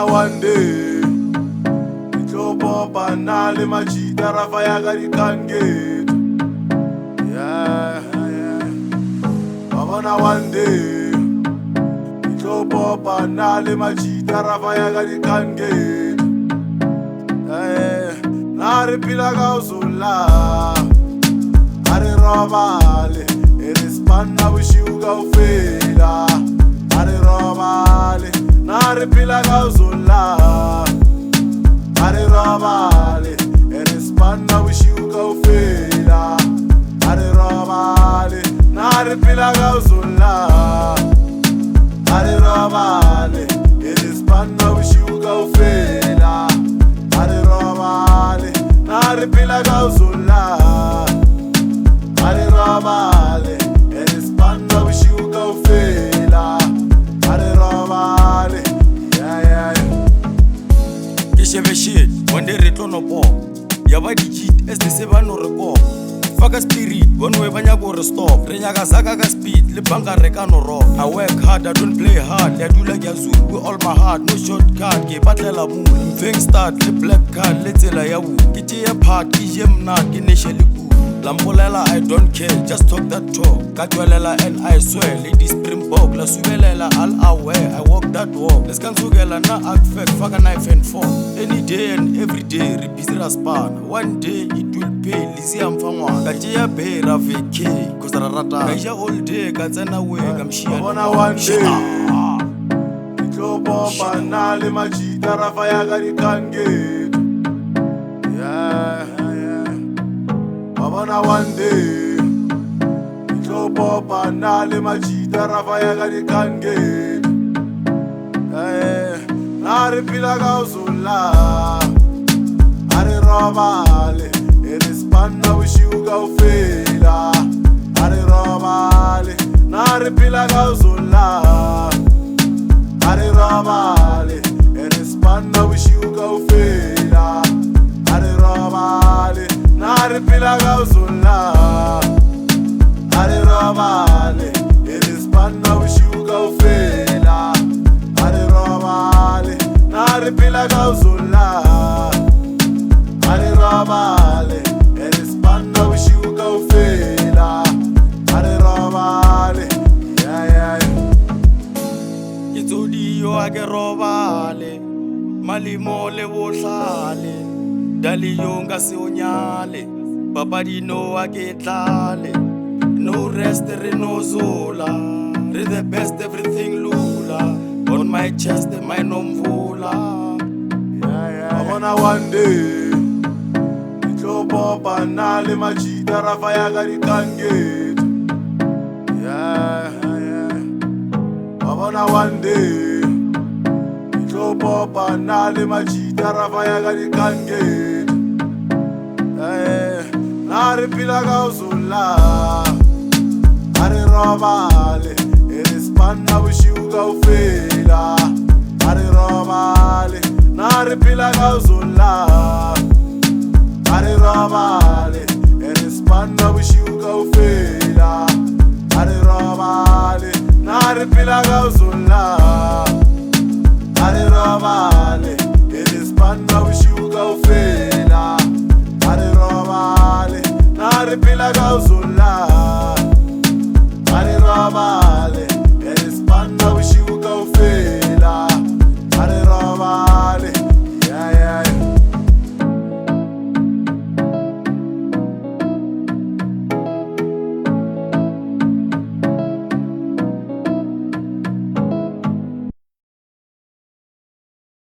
bona one day itlo popa na le majita rafa ya ka dikangate. Wa bona one day itlo popa na le majita rafa ya ka dikangate. Na re phela ka uzola a re robale e re spanna bushiu kaofela a re robale. Na re phela ka uzola a re robale e re spanna bushiu kaofela a re robale. Na re phela ka uzola a re robale e re spanna bushiu kaofela a re robale. Na re phela ka uzola a re robale e re spanna bushiu kaofela a re robale. Ke shebe shit one day re tlo no pop ya ba di cheat as they say ba no re go fuck a spirit one way ba nya go re stop re nya ka zaka ka speed le banka re ka no rock. I work hard, I don't play hard, ya dula ke azul with all my heart, no shortcut ke batlela mood mfeng start le black card le tsela ya wu ke tšea part ke je mna ke nešele ku lampolela. I don't care, just talk that talk ka tswelela and I swear lady Springbok la subelela all aware I walk that walk let's cancela na act fake fuck a knife and fork any day and every day re busy ra span one day it will pay lisi am fangwa ka tšea be ra vk cause ra rata ka ja all day ka tsena we ka mshia bona one day itlo popa na le majita rafa ya ka dikangate. Bona one day itlo popa na le majita rafa ya ka dikangate. Na re phela ka uzola a re robale e re spanna bushiu kaofela a re robale. Na re phela ka uzola a re robale e re spanna bushiu kaofela a re robale. Na re phela ka uzola a re robale e re spanna bushiu kaofela a re robale. Na re phela ka uzola a re robale e re spanna bushiu kaofela a re robale. ke tsodiyo a ke robale malimo le bohlale daliyo nka se o nyale papadi no a ke tlale no rest re no zola re the best everything lula on my chest my nomvula. Wa bona one day itlo popa na le majita rafa ya ka dikangate. Wa bona one day itlo popa na le majita rafa ya ka dikangate. Na re phela ka uzola a re robale e re spanna bushiu kaofela a re robale. Na re phela ka uzola a re robale e re spanna bushiu kaofela a re robale. Na re phela ka uzola a re robale e re spanna bushiu kaofela a re robale. Na re phela ka uzola